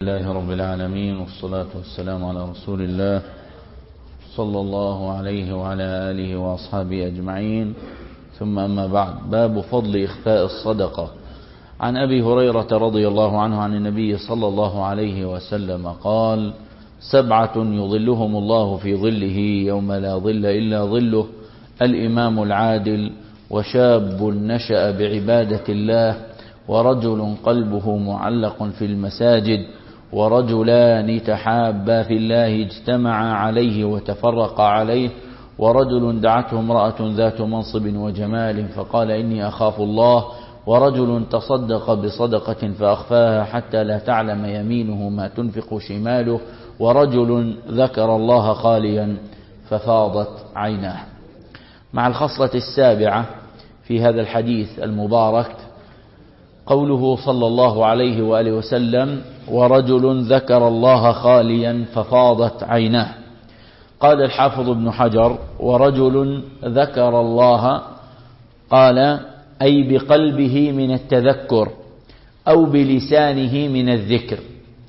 لله رب العالمين، والصلاة والسلام على رسول الله صلى الله عليه وعلى آله وأصحابه أجمعين، ثم أما بعد. باب فضل إخفاء الصدقة. عن أبي هريرة رضي الله عنه عن النبي صلى الله عليه وسلم قال: 7 يظلهم الله في ظله يوم لا ظل إلا ظله: الإمام العادل، وشاب نشأ بعبادة الله، ورجل قلبه معلق في المساجد، ورجلان تحابا في الله اجتمعا عليه وتفرقا عليه، ورجل دعته امرأة ذات منصب وجمال فقال: إني أخاف الله، ورجل تصدق بصدقة فأخفاها حتى لا تعلم يمينه ما تنفق شماله، ورجل ذكر الله خاليا ففاضت عيناه. مع الخصلة السابعة في هذا الحديث المبارك قوله صلى الله عليه وآله وسلم: ورجل ذكر الله خاليا ففاضت عيناه. قال الحافظ ابن حجر: ورجل ذكر الله، قال أي بقلبه من التذكر أو بلسانه من الذكر.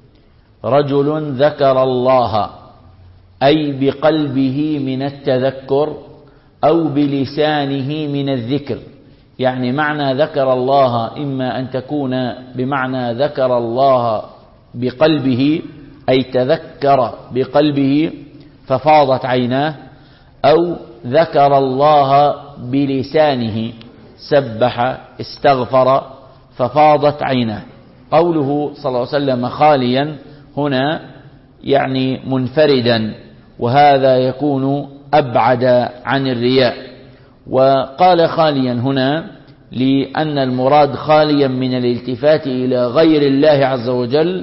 رجل ذكر الله أي بقلبه من التذكر أو بلسانه من الذكر. يعني معنى ذكر الله إما أن تكون بمعنى ذكر الله بقلبه أي تذكر بقلبه ففاضت عيناه، أو ذكر الله بلسانه سبح استغفر ففاضت عيناه. قوله صلى الله عليه وسلم خاليا هنا يعني منفردا، وهذا يكون أبعد عن الرياء. وقال خاليا هنا لأن المراد خاليا من الالتفات إلى غير الله عز وجل،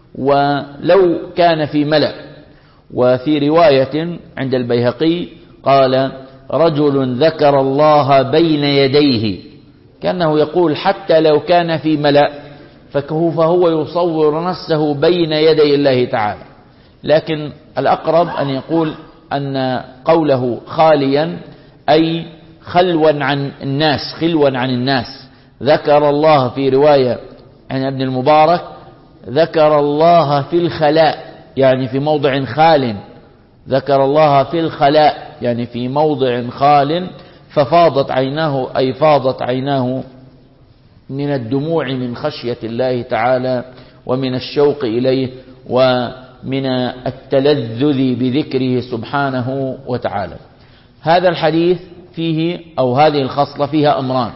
ولو كان في ملأ. وفي رواية عند البيهقي قال: رجل ذكر الله بين يديه، كأنه يقول حتى لو كان في ملأ فهو يصور نفسه بين يدي الله تعالى. لكن الأقرب أن يقول أن قوله خاليا أي خلوا عن الناس. ذكر الله في رواية عن ابن المبارك: ذكر الله في الخلاء، يعني في موضع خال. ذكر الله في الخلاء يعني في موضع خال. ففاضت عيناه أي فاضت عيناه من الدموع من خشية الله تعالى، ومن الشوق إليه، ومن التلذذ بذكره سبحانه وتعالى. هذا الحديث فيه أو هذه الخصلة فيها أمران: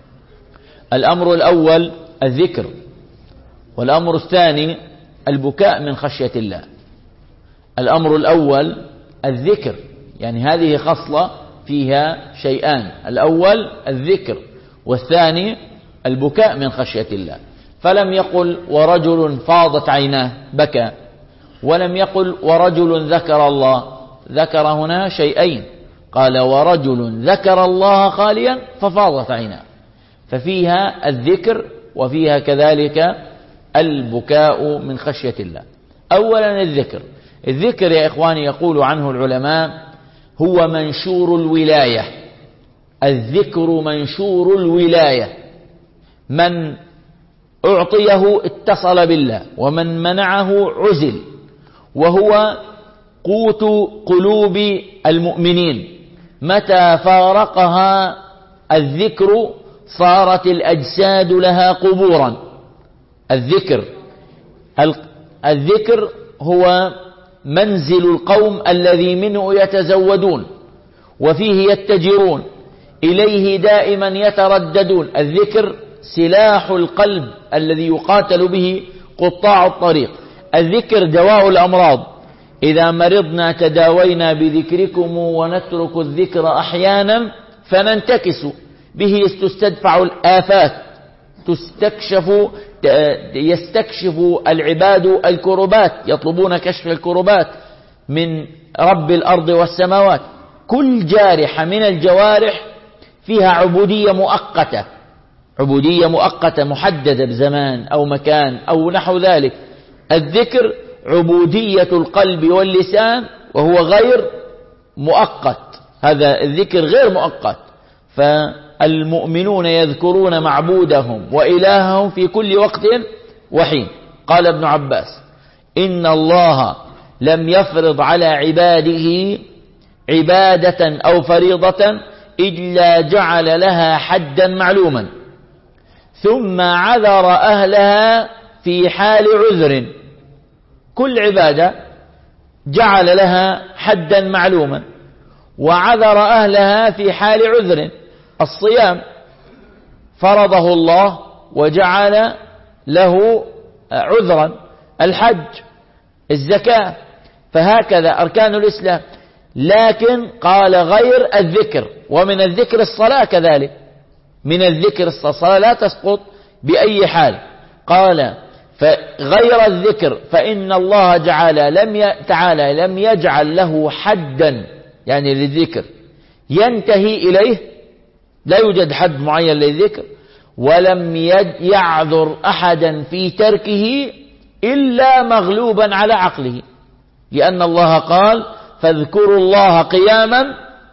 الأمر الأول الذكر، والأمر الثاني البكاء من خشية الله. الأمر الأول الذكر، يعني هذه خصلة فيها شيئان: الأول الذكر، والثاني البكاء من خشية الله. فلم يقل ورجل فاضت عيناه بكى، ولم يقل ورجل ذكر الله. ذكر هنا شيئين، قال ورجل ذكر الله خاليا ففاضت عيناه، ففيها الذكر وفيها كذلك البكاء من خشية الله. أولا الذكر يا إخواني يقول عنه العلماء هو منشور الولاية. الذكر منشور الولاية، من أعطيه اتصل بالله، ومن منعه عزل، وهو قوت قلوب المؤمنين. متى فارقها الذكر صارت الأجساد لها قبورا. الذكر هو منزل القوم الذي منه يتزودون وفيه يتجرون، إليه دائما يترددون. الذكر سلاح القلب الذي يقاتل به قطاع الطريق. الذكر دواء الأمراض. إذا مرضنا تداوينا بذكركم ونترك الذكر أحيانا فننتكس به تستدفع الآفات، يستكشف العباد الكربات، يطلبون كشف الكربات من رب الأرض والسماوات. كل جارحة من الجوارح فيها عبودية مؤقتة محددة بزمان أو مكان أو نحو ذلك. الذكر عبودية القلب واللسان وهو غير مؤقت. هذا الذكر غير مؤقت. فالمؤمنون يذكرون معبودهم وإلههم في كل وقت وحين. قال ابن عباس: إن الله لم يفرض على عباده عبادة أو فريضة إلا جعل لها حدا معلوما ثم عذر أهلها في حال عذر. كل عبادة جعل لها حدا معلوما وعذر أهلها في حال عذر. الصيام فرضه الله وجعل له عذرا، الحج، الزكاة، فهكذا أركان الإسلام. لكن قال غير الذكر، ومن الذكر الصلاة كذلك، من الذكر الصلاة لا تسقط بأي حال. قال فغير الذكر فإن الله تعالى لم يجعل له حدا، يعني للذكر ينتهي إليه، لا يوجد حد معين للذكر، ولم يعذر أحدا في تركه إلا مغلوبا على عقله، لأن الله قال فاذكروا الله قياما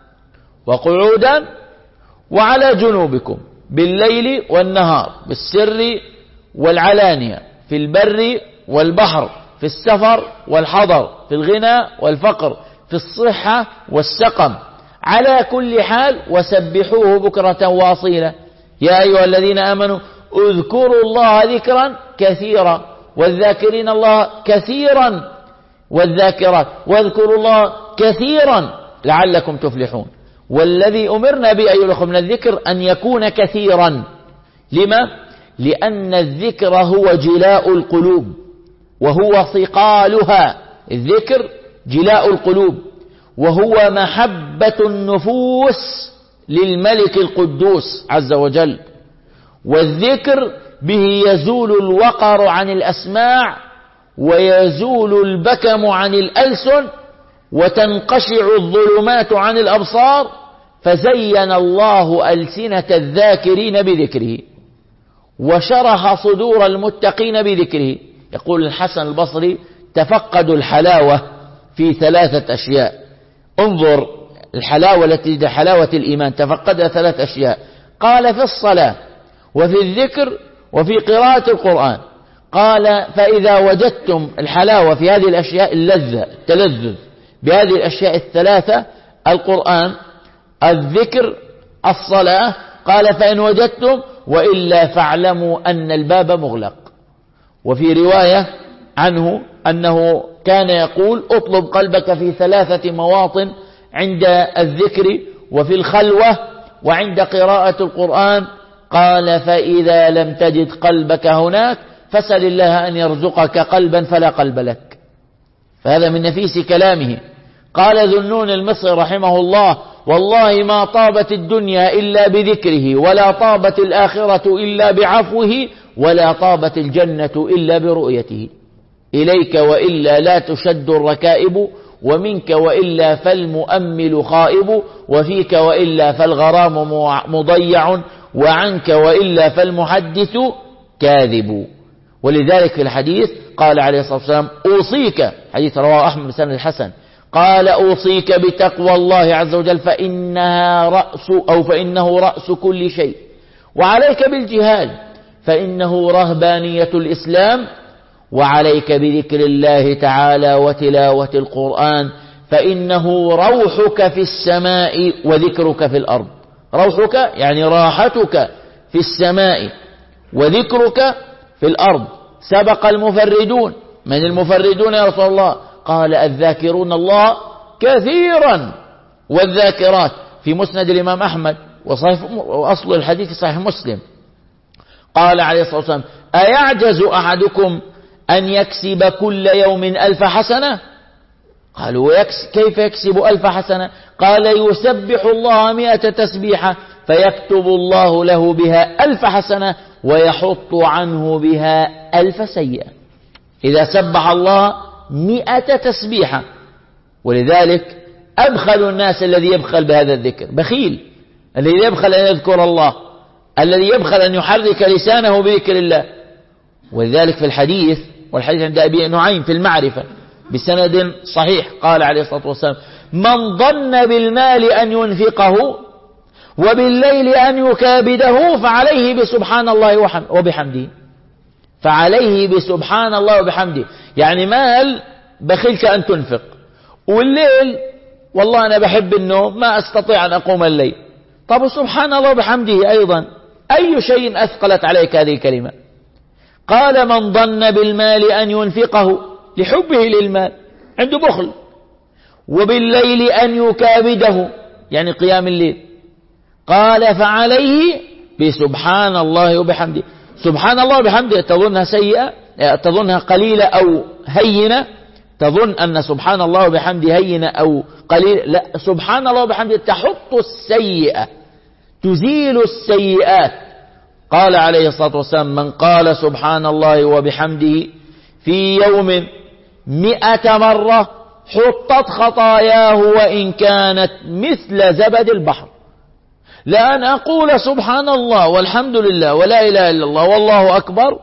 وقعودا وعلى جنوبكم بالليل والنهار، بالسر والعلانية، في البر والبحر، في السفر والحضر، في الغنى والفقر، في الصحة والسقم، على كل حال، وسبحوه بكرة واصيلا. يا أيها الذين آمنوا اذكروا الله ذكرا كثيرا، والذاكرين الله كثيرا والذاكرات، واذكروا الله كثيرا لعلكم تفلحون. والذي أمرنا به أيها الأخوة من الذكر أن يكون كثيرا. لما؟ لأن الذكر هو جلاء القلوب وهو صقالها. الذكر جلاء القلوب وهو محبة النفوس للملك القدوس عز وجل. والذكر به يزول الوقر عن الأسماع ويزول البكم عن الألسن وتنقشع الظلمات عن الأبصار، فزين الله ألسنة الذاكرين بذكره وشرح صدور المتقين بذكره. يقول الحسن البصري تفقدوا الحلاوة في 3 أشياء. انظر الحلاوة التي حلاوة الإيمان تفقدها 3 أشياء. قال في الصلاة وفي الذكر وفي قراءة القرآن. قال فإذا وجدتم الحلاوة في هذه الأشياء، اللذة، التلذذ بهذه الأشياء 3، القرآن، الذكر، الصلاة، قال فإن وجدتم، وإلا فاعلموا أن الباب مغلق. وفي رواية عنه أنه كان يقول اطلب قلبك في 3 مواطن: عند الذكر، وفي الخلوة، وعند قراءة القرآن. قال فإذا لم تجد قلبك هناك فسل الله أن يرزقك قلبا فلا قلب لك. فهذا من نفيس كلامه. قال ذنون المصري رحمه الله: والله ما طابت الدنيا إلا بذكره، ولا طابت الآخرة إلا بعفوه، ولا طابت الجنة إلا برؤيته. إليك وإلا لا تشد الركائب، ومنك وإلا فالمؤمل خائب، وفيك وإلا فالغرام مضيع، وعنك وإلا فالمحدث كاذب. ولذلك في الحديث قال عليه الصلاة والسلام: أوصيك، حديث رواه أحمد بن الحسن، قال: أوصيك بتقوى الله عز وجل فإنه رأس كل شيء، وعليك بالجهاد فإنه رهبانية الإسلام، وعليك بذكر الله تعالى وتلاوة القرآن فإنه روحك في السماء وذكرك في الأرض. روحك يعني راحتك في السماء، وذكرك في الأرض. سبق المفردون. من المفردون يا رسول الله؟ قال: الذاكرون الله كثيرا والذاكرات، في مسند الإمام أحمد، وأصل الحديث صحيح مسلم. قال عليه الصلاة والسلام: أيعجز أحدكم أن يكسب كل يوم 1000 حسنة؟ قالوا: كيف يكسب 1000 حسنة؟ قال: يسبح الله 100 تسبيحة فيكتب الله له بها 1000 حسنة ويحط عنه بها 1000 سيئة. إذا سبح الله 100 تسبيحة. ولذلك أبخل الناس الذي يبخل بهذا الذكر، بخيل الذي يبخل أن يذكر الله، الذي يبخل أن يحرك لسانه بذكر الله. ولذلك في الحديث، والحديث عند أبي نعيم في المعرفة بسند صحيح، قال عليه الصلاة والسلام: من ظن بالمال أن ينفقه وبالليل أن يكابده فعليه بسبحان الله وبحمده. فعليه بسبحان الله وبحمده، يعني مال بخلك أن تنفق، والليل والله أنا بحب النوم ما أستطيع أن أقوم الليل. طب سبحان الله وبحمده أيضا، أي شيء أثقلت عليك هذه الكلمة؟ قال من ظن بالمال أن ينفقه لحبه للمال، عنده بخل، وبالليل أن يكابده يعني قيام الليل، قال فعليه بسبحان الله وبحمده. سبحان الله وبحمده تظنها سيئة، تظنها قليلة أو هينة، تظن أن سبحان الله وبحمده هينة أو قليلة، لا، سبحان الله وبحمده تحط السيئة، تزيل السيئات. قال عليه الصلاة والسلام من قال سبحان الله وبحمده في يوم 100 مرة حطت خطاياه وإن كانت مثل زبد البحر. لأن أقول سبحان الله والحمد لله ولا إله إلا الله والله أكبر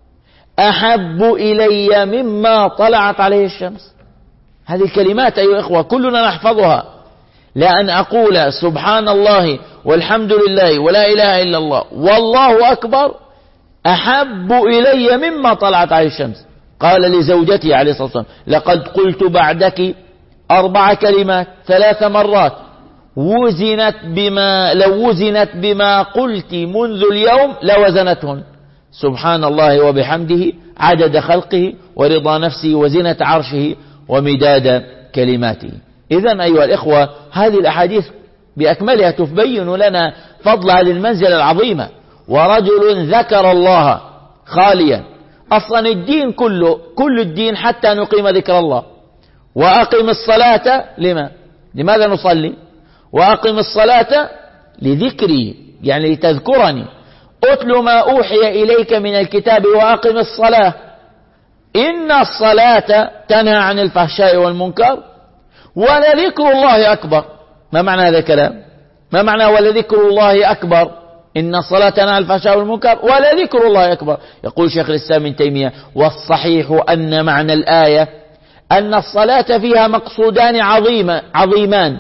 أحب إلي مما طلعت عليه الشمس. هذه الكلمات أيها الإخوة كلنا نحفظها. لأن أقول سبحان الله والحمد لله ولا إله إلا الله والله أكبر أحب إلي مما طلعت عليه الشمس. قال لزوجته عليه الصلاة والسلام لقد قلت بعدك 4 كلمات 3 مرات وزنت بما لو وزنت بما قلت منذ اليوم لوزنتهن. سبحان الله وبحمده عدد خلقه ورضا نفسه وزنة عرشه ومداد كلماته. إذن أيها الإخوة هذه الأحاديث بأكملها تبين لنا فضل هذه المنزلة العظيمة. ورجل ذكر الله خاليا، أصلا الدين كل الدين حتى نقيم ذكر الله. وأقم الصلاة لماذا نصلي؟ وأقم الصلاة لذكري يعني لتذكرني. أتل ما أوحي إليك من الكتاب وأقم الصلاة إن الصلاة تنهى عن الفحشاء والمنكر ولذكر الله أكبر. ما معنى هذا الكلام؟ ما معنى ولذكر الله أكبر؟ إن الصلاة تنهى عن الفحشاء والمنكر ولذكر الله أكبر. يقول شيخ الإسلام ابن تيمية والصحيح أن معنى الآية أن الصلاة فيها مقصودان عظيمان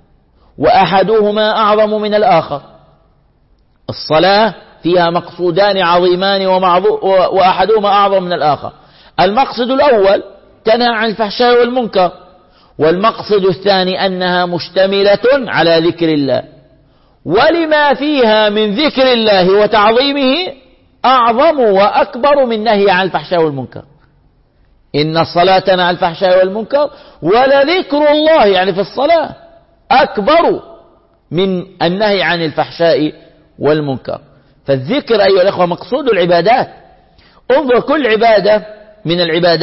وأحدهما أعظم من الآخر. الصلاة فيها مقصودان عظيمان وأحدهما أعظم من الآخر. المقصد الأول تنهى عن الفحشاء والمنكر، والمقصد الثاني أنها مشتملة على ذكر الله، ولما فيها من ذكر الله وتعظيمه أعظم وأكبر من نهي عن الفحشاء والمنكر. إن الصلاة تنهى عن الفحشاء والمنكر ولذكر الله يعني في الصلاة أكبر من النهي عن الفحشاء والمنكر. فالذكر أيها الأخوة مقصود العبادات. انظر كل عبادة من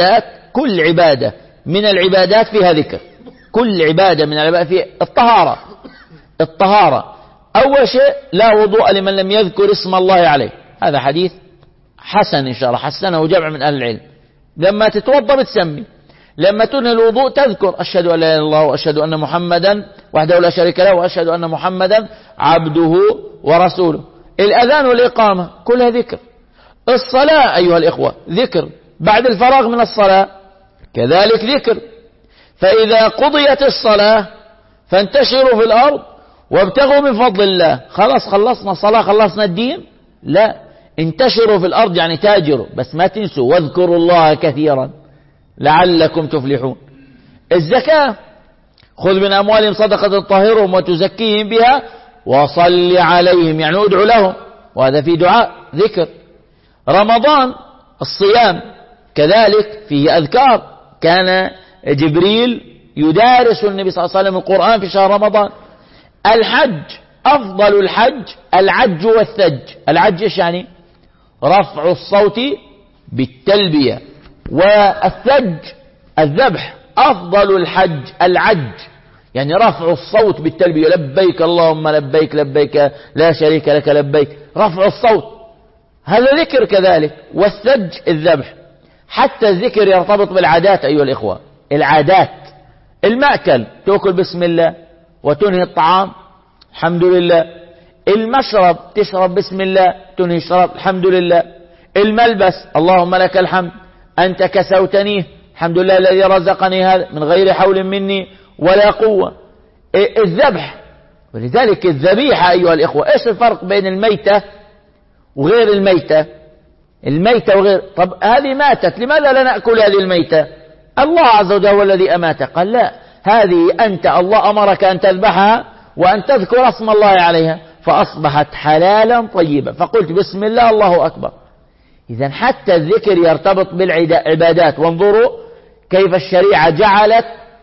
العبادات فيها ذكر. كل عبادة من العبادات فيها الطهارة. أول شيء لا وضوء لمن لم يذكر اسم الله عليه. هذا حديث حسن إن شاء الله، حسنه جمع من أهل العلم. لما تتوضأ بتسمي، لما تنهي الوضوء تذكر أشهد أن لا إله إلا الله وأشهد أن محمدا وحده لا شريك له وأشهد أن محمدا عبده ورسوله. الأذان والإقامة كلها ذكر. الصلاة أيها الإخوة ذكر، بعد الفراغ من الصلاة كذلك ذكر. فإذا قضيت الصلاة فانتشروا في الأرض وابتغوا من فضل الله. خلاص خلصنا الصلاة خلصنا الدين؟ لا، انتشروا في الأرض يعني تاجروا، بس ما تنسوا واذكروا الله كثيرا لعلكم تفلحون. الزكاة خذ من أموالهم صدقة تطهرهم وتزكيهم بها وصل عليهم يعني ادعو لهم، وهذا في دعاء ذكر. رمضان الصيام كذلك فيه أذكار، كان جبريل يدارس النبي صلى الله عليه وسلم القرآن في شهر رمضان. الحج أفضل الحج العج والثج. العج إيش يعني؟ رفع الصوت بالتلبية. والثج الذبح. أفضل الحج العج يعني رفع الصوت بالتلبية، لبيك اللهم لبيك لبيك لا شريك لك لبيك، رفع الصوت هذا ذكر كذلك. والثج الذبح. حتى الذكر يرتبط بالعادات أيها الإخوة. العادات، المأكل تأكل بسم الله وتنهي الطعام الحمد لله. المشرب تشرب بسم الله تنهي الشراب الحمد لله. الملبس اللهم لك الحمد أنت كسوتنيه الحمد لله الذي رزقني هذا من غير حول مني ولا قوة. الذبح، ولذلك الذبيحة أيها الإخوة. إيش الفرق بين الميتة وغير الميتة؟ الميتة وغير. طب هذه ماتت، لماذا لا نأكل هذه الميتة؟ الله عز وجل هو الذي أماتها. قال لا، هذه أنت الله أمرك أن تذبحها وأن تذكر اسم الله عليها، فأصبحت حلالا طيبا، فقلت بسم الله الله أكبر. إذن حتى الذكر يرتبط بالعبادات. وانظروا كيف الشريعة جعلت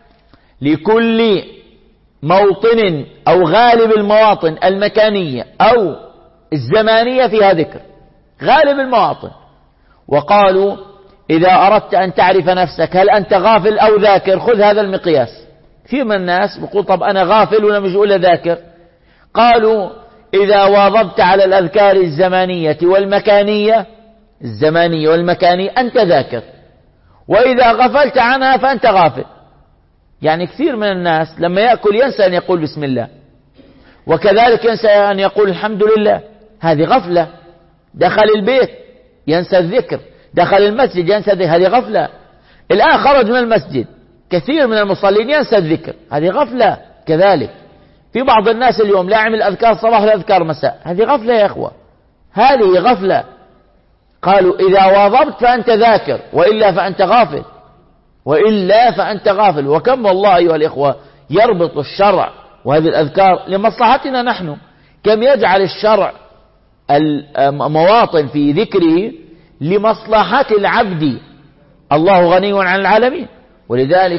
لكل موطن أو غالب المواطن المكانية أو الزمانية فيها ذكر، غالب المواطن. وقالوا إذا أردت أن تعرف نفسك هل أنت غافل أو ذاكر، خذ هذا المقياس. في من الناس بيقول طب أنا غافل ولا مش أقول ذاكر. قالوا إذا واظبت على الأذكار الزمانية والمكانية، الزمانية والمكانية، أنت ذاكر، وإذا غفلت عنها فأنت غافل. يعني كثير من الناس لما يأكل ينسى أن يقول بسم الله، وكذلك ينسى أن يقول الحمد لله، هذه غفلة. دخل البيت ينسى الذكر، دخل المسجد ينسى الذكر، هذه غفلة. الآن خرج من المسجد، كثير من المصلين ينسى الذكر، هذه غفلة. كذلك في بعض الناس اليوم لا يعمل أذكار صباح ولا أذكار مساء، هذه غفلة يا إخوة، هذه غفلة. قالوا إذا واظبت فأنت ذاكر، وإلا فأنت غافل، وإلا فأنت غافل. وكم والله أيها الإخوة يربط الشرع وهذه الأذكار لمصلحتنا نحن، كم يجعل الشرع المواطن في ذكره لمصلحة العبد. الله غني عن العالمين. ولذلك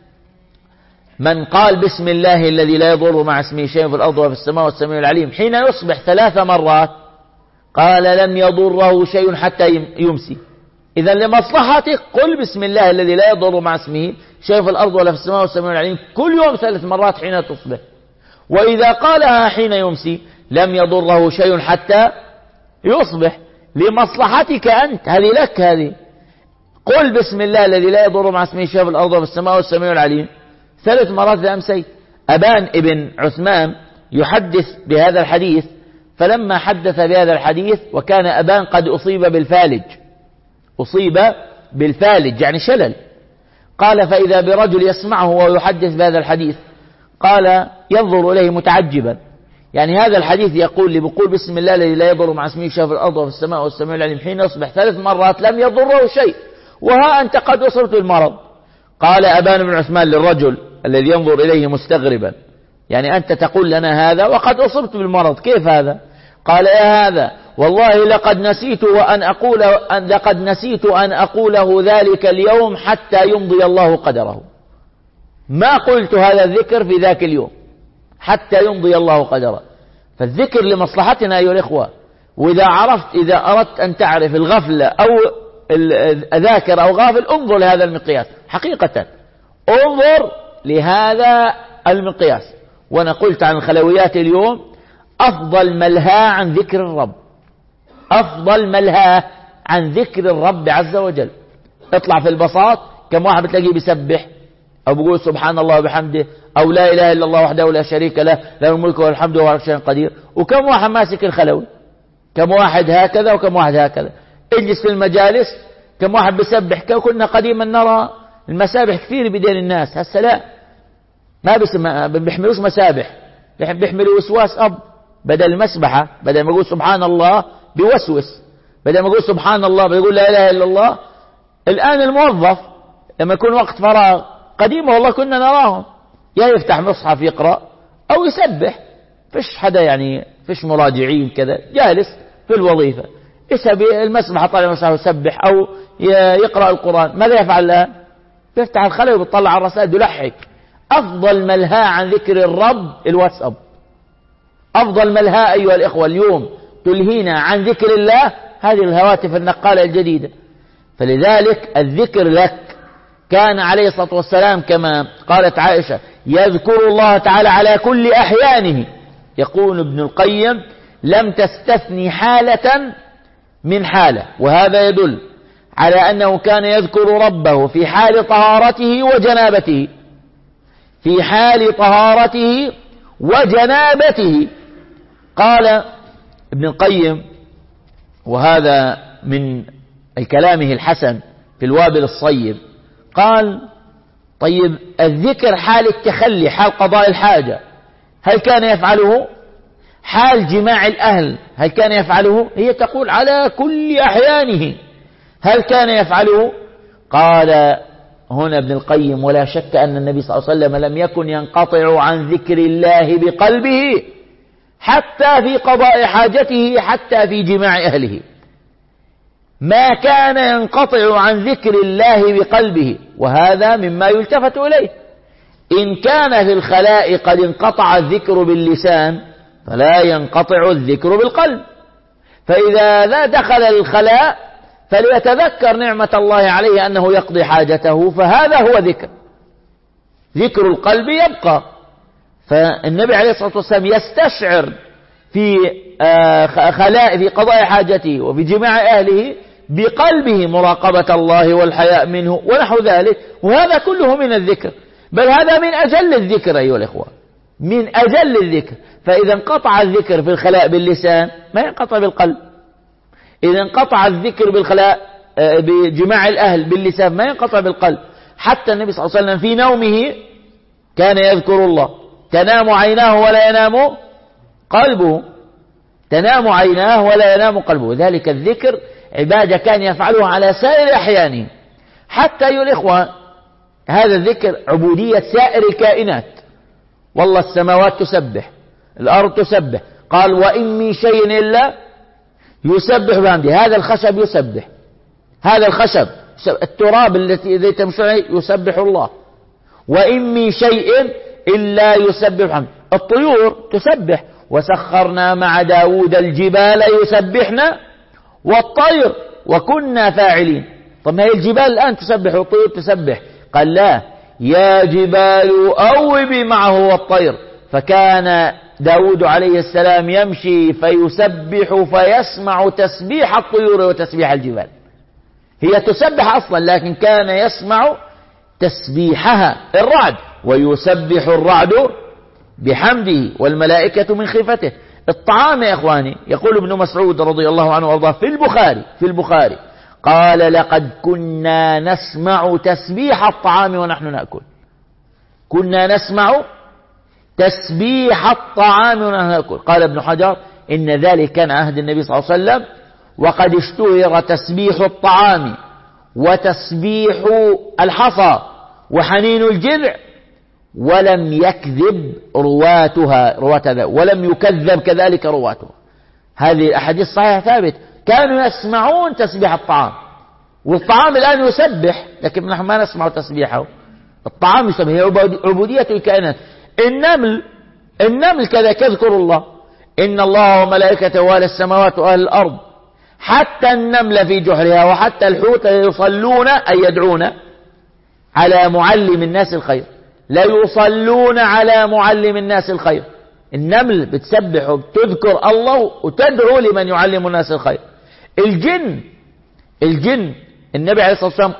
من قال بسم الله الذي لا يضر مع اسمه شيء في الأرض وفي السماء والسميع العليم حين يصبح 3 مرات، قال لم يضره شيء حتى يمسي. إذا لمصلحتك قل بسم الله الذي لا يضر مع اسمه شيء في الأرض ولا في السماء والسميع العليم كل يوم 3 مرات حين تصبح. وإذا قالها حين يمسي لم يضره شيء حتى يصبح، لمصلحتك أنت، هذه لك. هذه قل بسم الله الذي لا يضر مع اسمه شيء في الأرض وفي السماء والسميع العليم 3 مرات إذا أمسيت. أبان ابن عثمان يحدث بهذا الحديث، فلما حدث بهذا الحديث وكان أبان قد أصيب بالفالج، أصيب بالفالج يعني شلل، قال فإذا برجل يسمعه ويحدث بهذا الحديث، قال ينظر إليه متعجبا، يعني هذا الحديث يقول بقول بسم الله الذي لا يضر مع اسمه شيء في الأرض وفي السماء والسميع العليم حين يصبح 3 مرات لم يضره شيء، وها أنت قد أصبت بالمرض. قال أبان بن عثمان للرجل الذي ينظر إليه مستغربا، يعني أنت تقول لنا هذا وقد أصبت بالمرض، كيف هذا؟ قال يا هذا والله لقد نسيت أن أقوله ذلك اليوم حتى يمضي الله قدره. ما قلت هذا الذكر في ذاك اليوم حتى يمضي الله قدره. فالذكر لمصلحتنا أيها الإخوة. وإذا أردت أن تعرف الغفلة أو ذاكر أو غافل، انظر لهذا المقياس، حقيقة انظر لهذا المقياس. وأنا قلت عن الخلويات اليوم أفضل ملهى عن ذكر الرب، أفضل ملهى عن ذكر الرب عز وجل. اطلع في البساط كم واحد بتلاقيه بيسبح أو بيقول سبحان الله وبحمده أو لا إله إلا الله وحده لا شريك له له الملك والحمد وهو على كل شيء قدير. وكم واحد ماسك الخلوي، كم واحد هكذا وكم واحد هكذا. اجلس في المجالس كم واحد بيسبح. كنا قديما نرى المسابح كثير بدين الناس، هسه لا، ما بيحملوش مسابح، بيحملوا وسواس أب. بدل المسبحة بدل ما يقول سبحان الله بيوسوس، بدل ما يقول سبحان الله بيقول لا إله إلا الله. الآن الموظف لما يكون وقت فراغ، قديما والله كنا نراهم يا يفتح مصحف يقرأ أو يسبح، فيش حدا يعني فيش مراجعين كذا، جالس في الوظيفة يسبح المسبحة طالع المسبحة يسبح أو يقرأ القرآن. ماذا يفعل الآن؟ بيفتح الخلوي وبيطلع على الرسائل يلحق. أفضل ملهى عن ذكر الرب الواتساب، أفضل ملهى أيها الإخوة اليوم تلهينا عن ذكر الله هذه الهواتف النقالة الجديدة. فلذلك الذكر لك. كان عليه الصلاة والسلام كما قالت عائشة يذكر الله تعالى على كل أحيانه. يقول ابن القيم لم تستثني حالة من حالة، وهذا يدل على أنه كان يذكر ربه في حال طهارته وجنابته، في حال طهارته وجنابته. قال ابن القيم، وهذا من كلامه الحسن في الوابل الصيب، قال طيب الذكر حال التخلي، حال قضاء الحاجة، هل كان يفعله؟ حال جماع الأهل هل كان يفعله؟ هي تقول على كل أحيانه. هل كان يفعله؟ قال هنا ابن القيم: ولا شك أن النبي صلى الله عليه وسلم لم يكن ينقطع عن ذكر الله بقلبه حتى في قضاء حاجته، حتى في جماع أهله. ما كان ينقطع عن ذكر الله بقلبه، وهذا مما يلتفت إليه. إن كان في الخلاء قد انقطع الذكر باللسان فلا ينقطع الذكر بالقلب، فإذا لا دخل الخلاء فليتذكر نعمة الله عليه أنه يقضي حاجته، فهذا هو ذكر القلب يبقى. فالنبي عليه الصلاة والسلام يستشعر في خلاء في قضاء حاجته وفي جماع أهله بقلبه مراقبة الله والحياء منه ونحو ذلك، وهذا كله من الذكر، بل هذا من أجل الذكر أيها الإخوة، من أجل الذكر. فإذا انقطع الذكر في الخلاء باللسان ما ينقطع بالقلب، إذا انقطع الذكر بالخلاء بجماع الأهل باللسان ما ينقطع بالقلب. حتى النبي صلى الله عليه وسلم في نومه كان يذكر الله، تنام عيناه ولا ينام قلبه، تنام عيناه ولا ينام قلبه. ذلك الذكر عبادة كان يفعلها على سائر أحيانه. حتى أيها الإخوة هذا الذكر عبودية سائر الكائنات. والله السماوات تسبح، الأرض تسبح، قال: وإن من شيء إلا يسبح بحمده. هذا الخشب يسبح، هذا الخشب التراب الذي تمشي عليه يسبح الله. وإن من شيء إلا يسبح بحمده. الطيور تسبح: وسخرنا مع داود الجبال يسبحنا والطير وكنا فاعلين. طب ما هي الجبال الآن تسبح والطير تسبح. قال: لا، يا جبال أوبي معه والطير. فكان داود عليه السلام يمشي فيسبح فيسمع تسبيح الطيور وتسبيح الجبال. هي تسبح أصلا، لكن كان يسمع تسبيحها. الرعد: ويسبح الرعد بحمده والملائكة من خيفته. الطعام يا إخواني، يقول ابن مسعود رضي الله عنه وارضاه في البخاري قال: لقد كنا نسمع تسبيح الطعام ونحن نأكل. كنا نسمع تسبيح الطعام ونحن نأكل. قال ابن حجر: إن ذلك كان عهد النبي صلى الله عليه وسلم، وقد اشتهر تسبيح الطعام وتسبيح الحصى وحنين الجذع، ولم يكذب رواتها ولم يكذب كذلك رواتها. هذه الأحاديث صحيحة ثابت. كانوا يسمعون تسبيح الطعام، والطعام الآن يسبح، لكن نحن ما نسمع تسبيحه. الطعام يسبح، هي عبودية الكائنات. النمل كذا يذكر الله: إن الله وملائكته وأهل السماوات وأهل الأرض. حتى النمل في جحرها وحتى الحوت يصلون أي يدعون على معلم الناس الخير، لا يصلون على معلم الناس الخير. النمل بتسبح وبتذكر الله وتدعو لمن يعلم الناس الخير. الجن النبي عليه الصلاة والسلام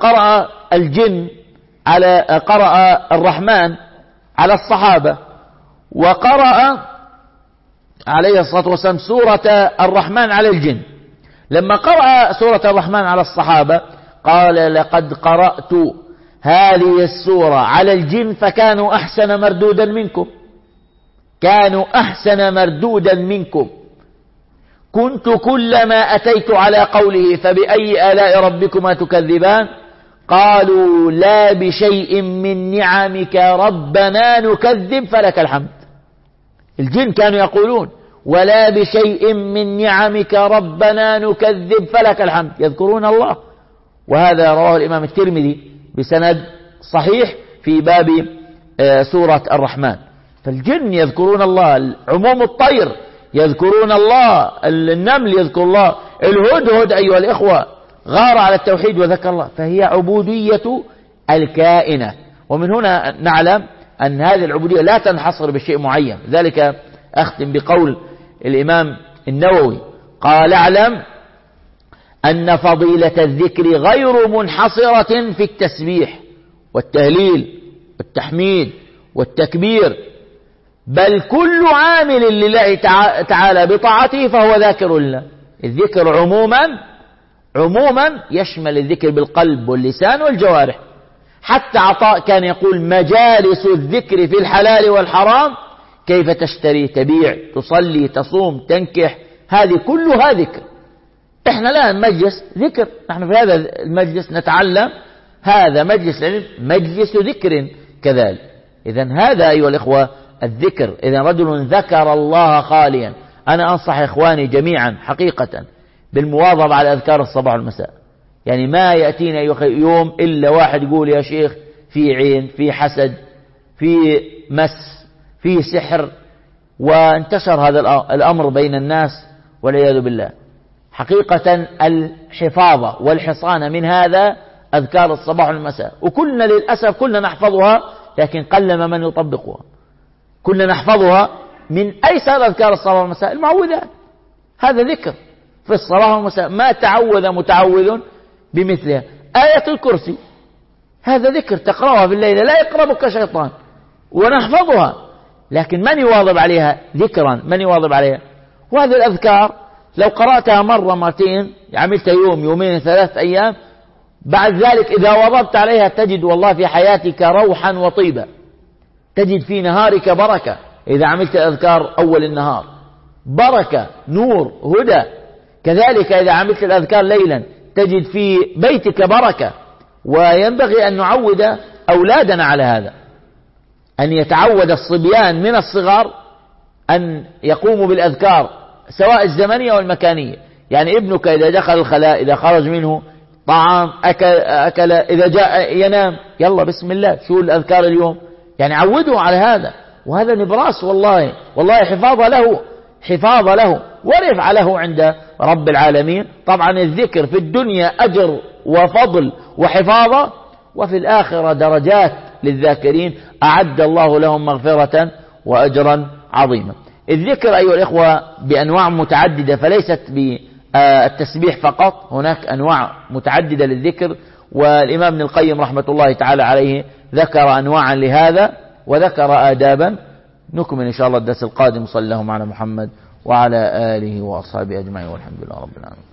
قرأ الرحمن على الصحابة، وقرأ عليه الصلاة والسلام سورة الرحمن على الجن. لما قرأ سورة الرحمن على الصحابة قال: لقد قرأت هذه السورة على الجن فكانوا أحسن مردودا منكم، كانوا أحسن مردودا منكم. كنت كلما أتيت على قوله فبأي آلاء ربكما تكذبان قالوا: لا بشيء من نعمك ربنا نكذب فلك الحمد. الجن كانوا يقولون: ولا بشيء من نعمك ربنا نكذب فلك الحمد، يذكرون الله. وهذا رواه الإمام الترمذي بسند صحيح في باب سورة الرحمن. فالجن يذكرون الله، عموم الطير يذكرون الله، النمل يذكر الله، الهدهد أيها الإخوة غار على التوحيد وذكر الله. فهي عبودية الكائنات. ومن هنا نعلم أن هذه العبودية لا تنحصر بشيء معين. ذلك أختم بقول الإمام النووي قال: اعلم أن فضيلة الذكر غير منحصرة في التسبيح والتهليل والتحميد والتكبير، بل كل عامل لله تعالى بطاعته فهو ذاكر الله. الذكر عموما يشمل الذكر بالقلب واللسان والجوارح. حتى عطاء كان يقول: مجالس الذكر في الحلال والحرام كيف تشتري، تبيع، تصلي، تصوم، تنكح، هذه كلها ذكر. احنا الآن مجلس ذكر، نحن في هذا المجلس نتعلم، هذا مجلس علم، مجلس ذكر كذلك. إذن هذا أيها الإخوة الذكر. إذن رجل ذكر الله خاليا. أنا أنصح إخواني جميعا حقيقة بالمواظبة على أذكار الصباح والمساء. يعني ما يأتينا يوم إلا واحد يقول يا شيخ في عين، في حسد، في مس، في سحر، وانتشر هذا الأمر بين الناس والعياذ بالله. حقيقة الحفاظ والحصان من هذا أذكار الصباح والمساء، وكلنا للأسف كلنا نحفظها، لكن قلما من يطبقها. كلنا نحفظها من أيسر أذكار الصباح والمساء المعوذات، هذا ذكر في الصباح والمساء، ما تعوذ متعوذ بمثلها. آية الكرسي هذا ذكر تقرأها في الليل لا يقربك شيطان، ونحفظها، لكن من يواظب عليها ذكرا؟ من يواظب عليها؟ وهذه الأذكار لو قرأتها مرة مرتين، عملت يوم يومين 3 أيام، بعد ذلك إذا واظبت عليها تجد والله في حياتك روحا وطيبا، تجد في نهارك بركة. إذا عملت الأذكار أول النهار بركة، نور، هدى. كذلك إذا عملت الأذكار ليلا تجد في بيتك بركة. وينبغي أن نعود أولادنا على هذا، أن يتعود الصبيان من الصغر أن يقوموا بالأذكار سواء الزمنية والمكانية. يعني ابنك إذا دخل الخلاء، إذا خرج منه طعام، أكل، إذا جاء ينام، يلا بسم الله، شو الأذكار اليوم؟ يعني عودوا على هذا. وهذا نبراس والله حفاظ له ورفع له عند رب العالمين. طبعا الذكر في الدنيا أجر وفضل وحفاظة، وفي الآخرة درجات للذاكرين أعد الله لهم مغفرة وأجرا عظيما. الذكر أيها الإخوة بأنواع متعددة، فليست بالتسبيح فقط، هناك أنواع متعددة للذكر. والإمام ابن القيم رحمة الله تعالى عليه ذكر أنواعا لهذا وذكر آدابا. نكمل إن شاء الله الدرس القادم. صلى الله على محمد وعلى آله وأصحابه أجمعين، والحمد لله رب العالمين.